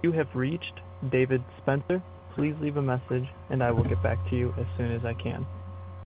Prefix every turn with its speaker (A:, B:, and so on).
A: You have reached David Spencer. Please leave a message and I will get back to you as soon as I can.